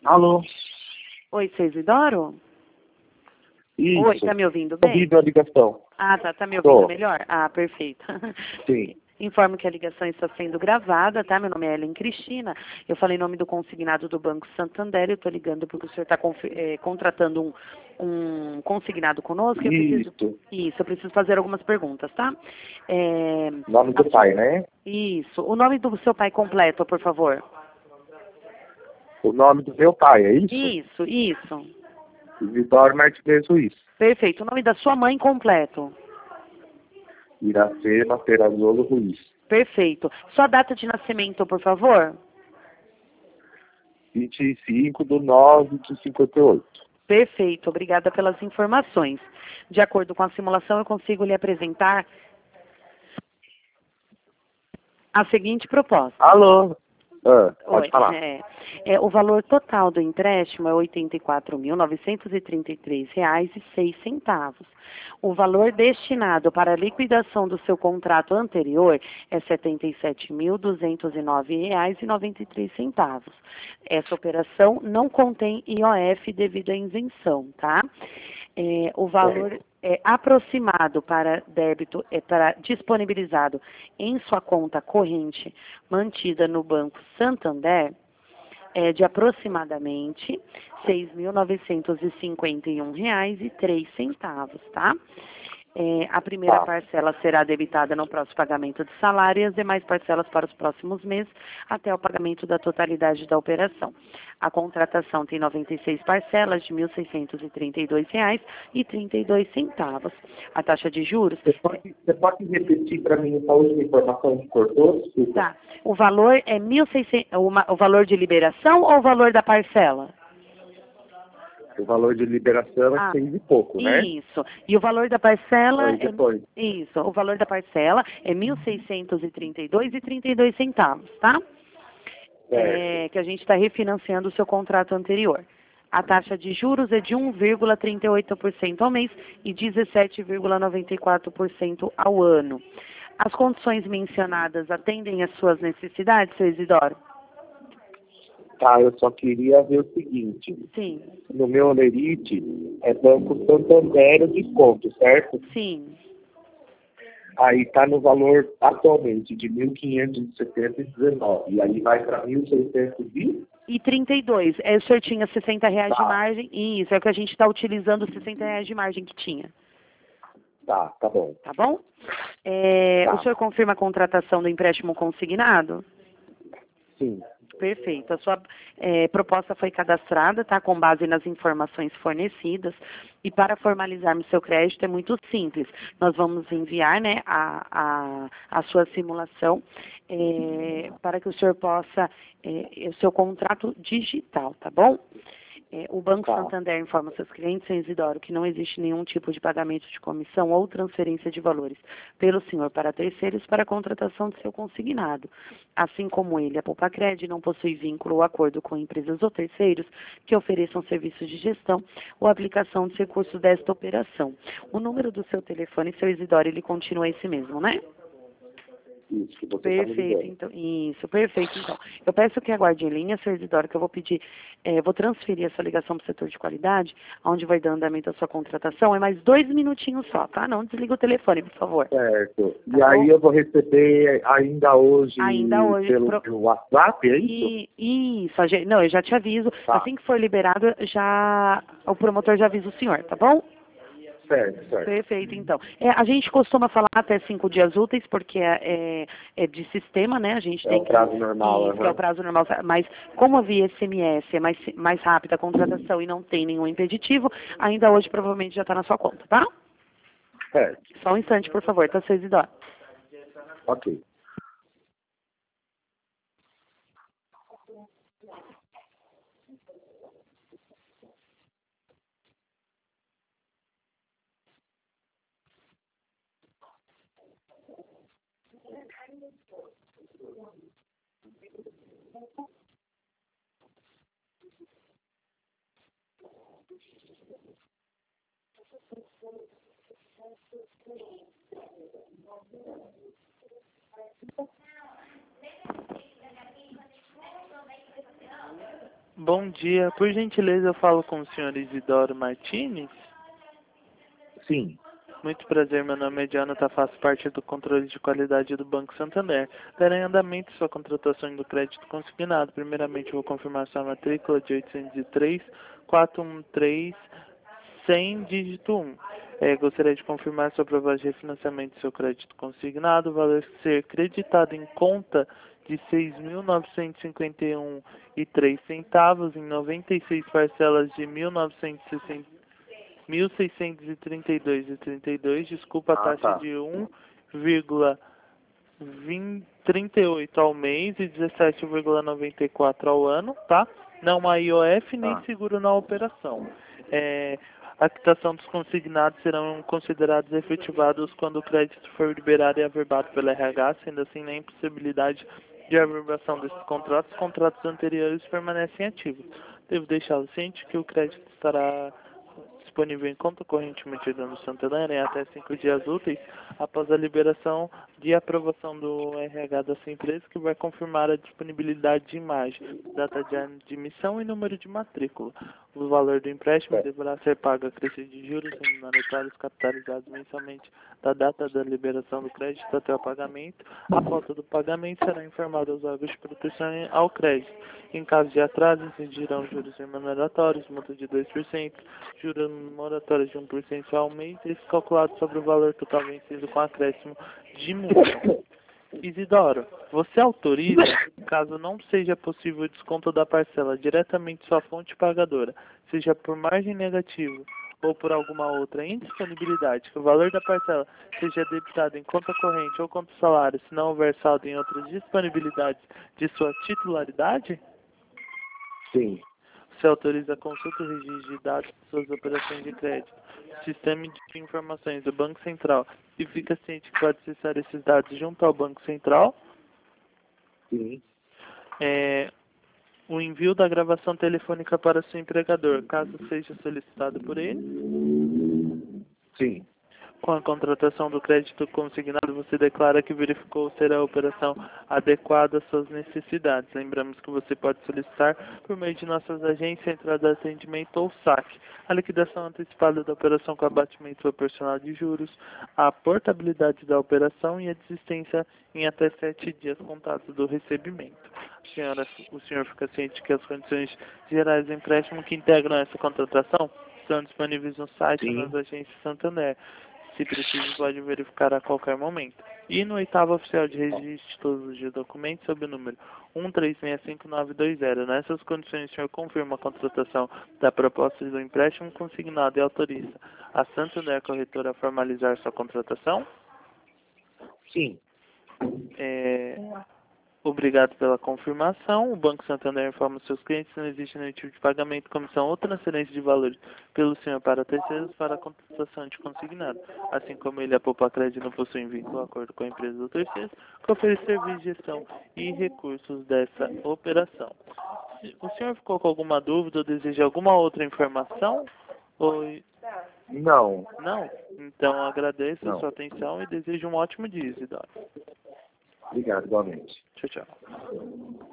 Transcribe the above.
Alô? Oi, seu Isidoro? Isso. Oi, tá me ouvindo bem? Ouvindo a ligação. Ah, tá me ouvindo Tô. melhor? Ah, perfeito. Sim. Informo que a ligação está sendo gravada, tá? Meu nome é Ellen Cristina. Eu falei em nome do consignado do Banco Santander. Eu estou ligando porque o senhor está contratando um consignado conosco. Eu preciso fazer algumas perguntas, tá? Nome do pai, né? Isso. O nome do seu pai completo, por favor. O nome do meu pai, é isso? Isso. Isidoro Martinez Ruiz. Perfeito. O nome da sua mãe completo. Iracema Perazzolo Ruiz. Perfeito. Sua data de nascimento, por favor. 25/9/58. Perfeito. Obrigada pelas informações. De acordo com a simulação, eu consigo lhe apresentar a seguinte proposta. Alô? Pode Oi. falar. O valor total do empréstimo é R$ 84.933,06. O valor destinado para a liquidação do seu contrato anterior é R$ 77.209,93. Essa operação não contém IOF devido à isenção, tá? O valor aproximado para débito disponibilizado em sua conta corrente mantida no Banco Santander é de aproximadamente R$ 6.951,03, tá? A primeira parcela será debitada no próximo pagamento de salário e as demais parcelas para os próximos meses até o pagamento da totalidade da operação. A contratação tem 96 parcelas de R$ 1.632,32. A taxa de juros... Você pode repetir para mim essa última informação que cortou? Desculpa. Tá. O valor é 1.600... O valor de liberação ou o valor da parcela? O valor de liberação é 6 e pouco, né? Isso. E o valor da parcela depois. Isso. O valor da parcela é R$ 1.632,32, tá? Que a gente está refinanciando o seu contrato anterior. A taxa de juros é de 1,38% ao mês e 17,94% ao ano. As condições mencionadas atendem às suas necessidades, seu Isidoro? Tá, eu só queria ver o seguinte. Sim. No meu Olerite é Banco Santander o desconto, certo? Sim. Aí está no valor atualmente de 1.570,19. E aí vai para 1.632. E 32. O senhor tinha R$ 60 de margem. Isso, é o que a gente está utilizando, os R$ 60 de margem que tinha. Tá bom. Tá bom? O senhor confirma a contratação do empréstimo consignado? Sim. Perfeito. A sua proposta foi cadastrada, tá? Com base nas informações fornecidas. E para formalizarmos seu crédito é muito simples. Nós vamos enviar, né, a sua simulação para que o senhor possa o seu contrato digital, tá bom? O Banco Santander informa seus clientes, seu Isidoro, que não existe nenhum tipo de pagamento de comissão ou transferência de valores pelo senhor para terceiros para a contratação de seu consignado. Assim como ele, a Poupa-Cred não possui vínculo ou acordo com empresas ou terceiros que ofereçam serviços de gestão ou aplicação de recursos desta operação. O número do seu telefone, seu Isidoro, ele continua esse mesmo, né? Isso, que você Perfeito, então. Isso, perfeito, então. Eu peço que aguarde em linha, senhor Isidoro, que eu vou pedir, vou transferir essa ligação para o setor de qualidade, onde vai dar andamento a sua contratação. É mais 2 minutinhos só, tá? Não desliga o telefone, por favor. Certo. Tá e aí bom? eu vou receber ainda hoje pelo WhatsApp, é isso? Isso, não, eu já te aviso. Tá. Assim que for liberado, o promotor já avisa o senhor, tá bom? Certo. Perfeito, então. A gente costuma falar até 5 dias úteis, porque é de sistema, né? A gente tem o prazo normal. Isso, que é o prazo normal. Mas como a via SMS é mais rápida a contratação e não tem nenhum impeditivo, ainda hoje provavelmente já está na sua conta, tá? Certo. Só um instante, por favor, tá, seu Isidoro? Ok. Bom dia. Por gentileza, eu falo com o senhor Isidoro Martins. Sim. Muito prazer, meu nome é Jonathan, faço parte do controle de qualidade do Banco Santander. Dará em andamento sua contratação do crédito consignado. Primeiramente, vou confirmar sua matrícula de 803-413-100, dígito 1. Gostaria de confirmar sua prova de refinanciamento do seu crédito consignado. O valor ser creditado em conta de R$ 6.951,03 em 96 parcelas de 1.632,32, desculpa, a taxa de 1,38 ao mês e 17,94 ao ano, tá? Não há IOF nem seguro na operação. A quitação dos consignados serão considerados efetivados quando o crédito for liberado e averbado pelo RH, sendo assim na impossibilidade de averbação desses contratos, os contratos anteriores permanecem ativos. Devo deixá-lo ciente que o crédito estará disponível em conta corrente mantida no Santander em até 5 dias úteis após a liberação de aprovação do RH da sua empresa, que vai confirmar a disponibilidade de imagem, data de admissão e número de matrícula. O valor do empréstimo deverá ser pago a crescer de juros monetários capitalizados mensalmente da data da liberação do crédito até o pagamento. A falta do pagamento será informada aos órgãos de proteção ao crédito. Em caso de atraso, incidirão juros remuneratórios, multa de 2%, juros moratórios de 1% ao mês, e calculado sobre o valor total vencido com acréscimo de multa. Isidoro, você autoriza, caso não seja possível o desconto da parcela diretamente sua fonte pagadora, seja por margem negativa ou por alguma outra indisponibilidade, que o valor da parcela seja debitado em conta corrente ou conta salário, se não houver saldo em outras disponibilidades de sua titularidade? Sim. Você autoriza a consulta e registro de dados de suas operações de crédito, sistema de informações do Banco Central, e fica ciente que pode acessar esses dados junto ao Banco Central? Sim. O envio da gravação telefônica para seu empregador, caso seja solicitado por ele? Sim. Com a contratação do crédito consignado, você declara que verificou ser a operação adequada às suas necessidades. Lembramos que você pode solicitar, por meio de nossas agências, entrada de atendimento ou saque, a liquidação antecipada da operação com abatimento proporcional de juros, a portabilidade da operação e a desistência em até 7 dias contados do recebimento. O senhor fica ciente que as condições gerais do empréstimo que integram essa contratação estão disponíveis no site e nas agências Santander. Se preciso, pode verificar a qualquer momento. E no oitavo oficial de registro de todos os documentos, sob o número 1365920. Nessas condições, o senhor confirma a contratação da proposta do empréstimo consignado e autoriza a Santander Corretora a formalizar sua contratação? Sim. Obrigado pela confirmação. O Banco Santander informa seus clientes que não existe nenhum tipo de pagamento, comissão ou transferência de valores pelo senhor para terceiros para a contratação de consignado. Assim como ele, a Poupa Crédito, não possui vínculo ou acordo com a empresa do terceiro, que oferece serviço de gestão e recursos dessa operação. O senhor ficou com alguma dúvida ou deseja alguma outra informação? Não. Não? Então agradeço a sua atenção e desejo um ótimo dia, Isidoro. Obrigado, igualmente. Tchau, tchau.